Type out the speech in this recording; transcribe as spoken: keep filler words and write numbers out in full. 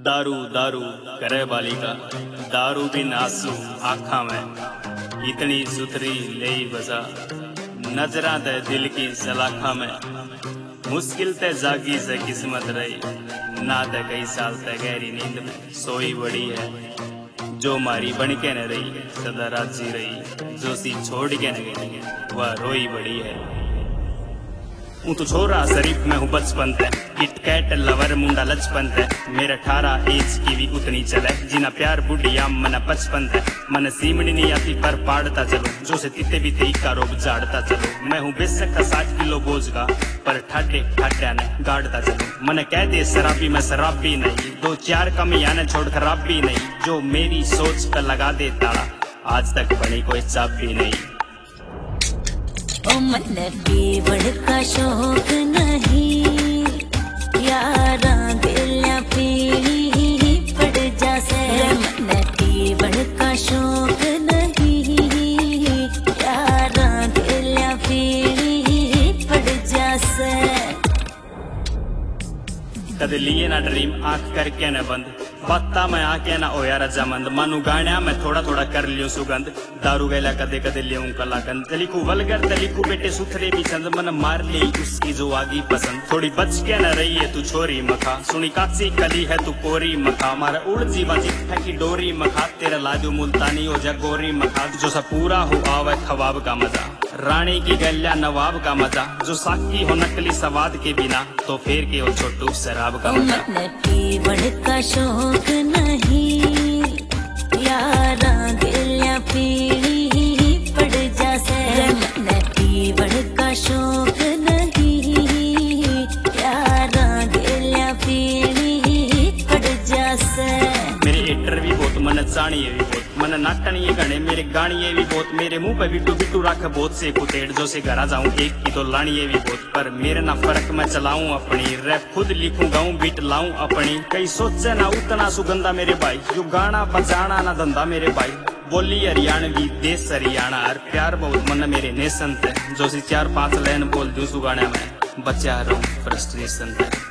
दारू दारू करे बालिका दारू भी नासू आँखा में इतनी सुथरी ले बसा नजरा दे दिल की सलाखा में मुश्किल ते जागी से किस्मत रही ना दे कई साल ते गहरी नींद में सोई बड़ी है जो मारी बन के न रही सदा राजी रही जो सी छोड़ के न गई वह रोई बड़ी है। हूँ तो छोरा शरीफ में हूँ बचपन ते किटकैट लवर मुंडा लचपन ते मेरा अठारह एज की भी उतनी चले जिना प्यार बुढ़िया मन बचपन ते मन सीमनी नहीं आती पर पाड़ता चलो जो से तिते भी तेई का रोग झाड़ता चलो मैं हूँ बेशक का साठ किलो बोझ का पर ठाटे ठाटा ने गाड़ता चलो मन कह दे शराबी मैं शराब भी नहीं दो चार कमियां ने छोड़ खराब भी नहीं जो मेरी सोच पर लगा दे ताला आज तक बनी कोई चाप भी नहीं। ओ मन केवल का शौक नहीं यारा दिल्या पीली पड़ जासे मन केवल का शौक नहीं यारा दिल्या पीली पड़ जासे कदे लिए ना ड्रीम आंख करके न बंद बाता मैं आके ना ओया रजामंद मानू गाण्या मैं थोड़ा थोड़ा कर लियो सुगंध दारू गैला कदे कदे लियो कलाकंद तलिकू वलगर तलिकू बेटे सुथरे भी चंद मन मार ली उसकी जो आगी पसंद थोड़ी बच के न रही है तू छोरी मखा सुनी काची कली है तू कोरी मखा मारा उड़ जीवा जित की डोरी मखा तेरा लाजू मुल्तानी हो जा गोरी मखा जो सा पूरा हो आवे खवाब का मजा रानी की गल्या नवाब का मजा जो साकी हो नकली सवाद के बिना तो फिर के हो छोटू शराब का मजा। केवल का शौक नहीं यारा दिल्या पीली पड़ जासे मन केवल का शौक नहीं यारा दिल्या पीली पड़ जासे। मेरे एटर भी बहुत मन चाणिए भी बहुत मन नाटनिए गणे मेरे गाणिए भी बहुत मेरे मुंह पे बिट्टू बिट्टू रख बहुत से कुतेड़ जो से घरा जाऊं एक की तो लाणिए भी बहुत पर मेरे ना फर्क मैं चलाऊं अपनी रैप खुद लिखूं गाऊं बीट लाऊं अपनी कई सोचे ना उतना सुगंधा मेरे भाई जो गाना बजाना ना धंधा मेरे भाई बोली हरियाणवी देश हरियाणा और प्यार बहुत मन मेरे नेशन थे जो सी चार पांच लाइन बोल दूं सुगाने में बचा रहूं फ्रस्ट्रेशन थे।